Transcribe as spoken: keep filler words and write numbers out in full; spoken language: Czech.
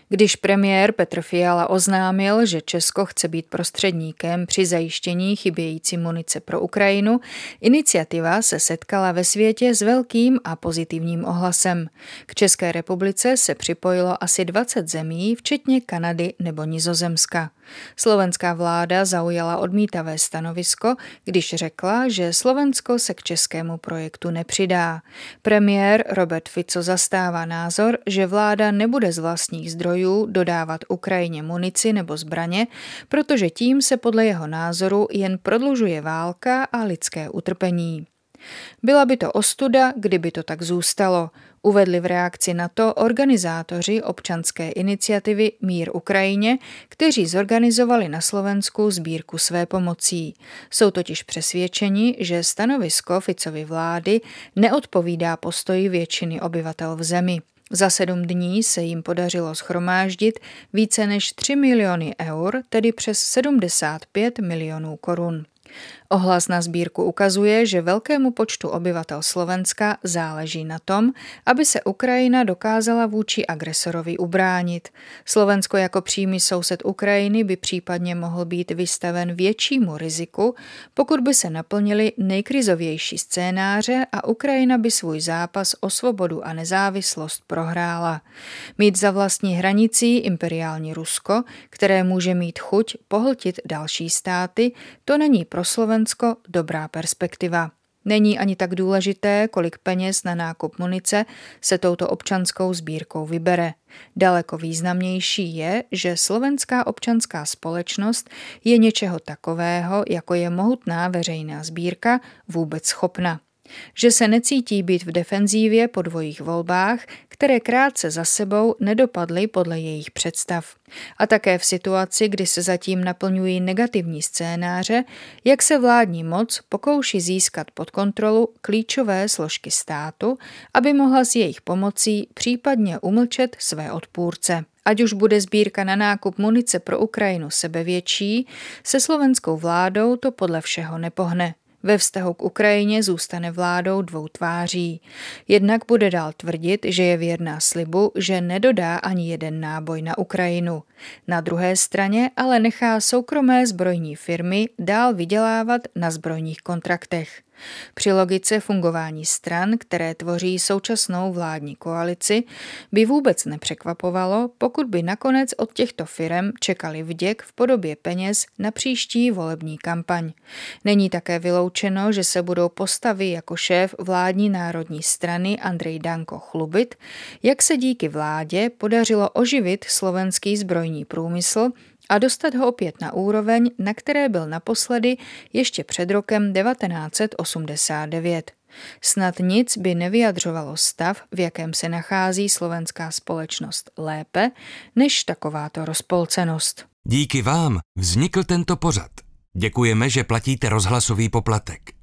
Když premiér Petr Fiala oznámil, že Česko chce být prostředníkem při zajištění chybějící munice pro Ukrajinu, iniciativa se setkala ve světě s velkým a pozitivním ohlasem. K České republice se připojilo asi dvacet zemí, včetně Kanady nebo Nizozemska. Slovenská vláda zaujala odmítavé stanovisko, když řekla, že Slovensko se k českému projektu nepřidá. Premiér Robert Fico zastává názor, že vláda nebude z vlastních zdrojů dodávat Ukrajině munici nebo zbraně, protože tím se podle jeho názoru jen prodlužuje válka a lidské utrpení. Byla by to ostuda, kdyby to tak zůstalo, uvedli v reakci na to organizátoři občanské iniciativy Mír Ukrajině, kteří zorganizovali na Slovensku sbírku své pomocí. Jsou totiž přesvědčeni, že stanovisko Ficovy vlády neodpovídá postoji většiny obyvatel v zemi. Za sedm dní se jim podařilo shromáždit více než tři miliony eur, tedy přes sedmdesát pět milionů korun. Ohlas na sbírku ukazuje, že velkému počtu obyvatel Slovenska záleží na tom, aby se Ukrajina dokázala vůči agresorovi ubránit. Slovensko jako přímý soused Ukrajiny by případně mohl být vystaven většímu riziku, pokud by se naplnily nejkrizovější scénáře a Ukrajina by svůj zápas o svobodu a nezávislost prohrála. Mít za vlastní hranicí imperiální Rusko, které může mít chuť pohltit další státy, to není pro Slovensko dobrá perspektiva. Není ani tak důležité, kolik peněz na nákup munice se touto občanskou sbírkou vybere. Daleko významnější je, že slovenská občanská společnost je něčeho takového, jako je mohutná veřejná sbírka, vůbec schopna. Že se necítí být v defenzívě po dvojích volbách, které krátce za sebou nedopadly podle jejich představ. A také v situaci, kdy se zatím naplňují negativní scénáře, jak se vládní moc pokouší získat pod kontrolu klíčové složky státu, aby mohla s jejich pomocí případně umlčet své odpůrce. Ať už bude sbírka na nákup munice pro Ukrajinu sebevětší, se slovenskou vládou to podle všeho nepohne. Ve vztahu k Ukrajině zůstane vládou dvou tváří. Jednak bude dál tvrdit, že je věrná slibu, že nedodá ani jeden náboj na Ukrajinu. Na druhé straně ale nechá soukromé zbrojní firmy dál vydělávat na zbrojních kontraktech. Při logice fungování stran, které tvoří současnou vládní koalici, by vůbec nepřekvapovalo, pokud by nakonec od těchto firem čekali vděk v podobě peněz na příští volební kampaň. Není také vyloučeno, že se budou postavy jako šéf vládní národní strany Andrej Danko chlubit, jak se díky vládě podařilo oživit slovenský zbrojní průmysl a dostat ho opět na úroveň, na které byl naposledy ještě před rokem devatenáct set osmdesát devět. Snad nic by nevyjadřovalo stav, v jakém se nachází slovenská společnost lépe, než takováto rozpolcenost. Díky vám vznikl tento pořad. Děkujeme, že platíte rozhlasový poplatek.